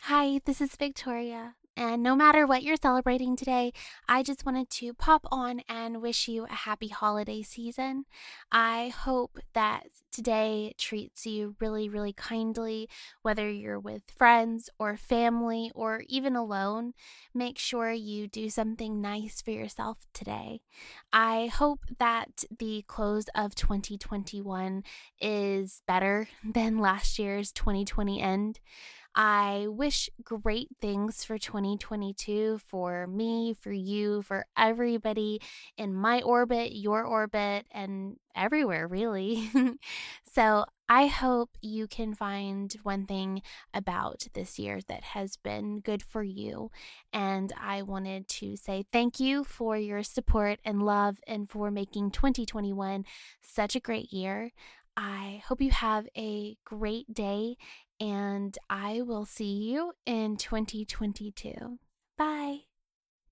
Hi, this is Victoria. And no matter what you're celebrating today, I just wanted to pop on and wish you a happy holiday season. I hope that today treats you really, really kindly, whether you're with friends or family or even alone. Make sure you do something nice for yourself today. I hope that the close of 2021 is better than last year's 2020 end. I wish great things for 2022 for me, for you, for everybody in my orbit, your orbit, and everywhere, really. So I hope you can find one thing about this year that has been good for you. And I wanted to say thank you for your support and love and for making 2021 such a great year. I hope you have a great day and I will see you in 2022. Bye.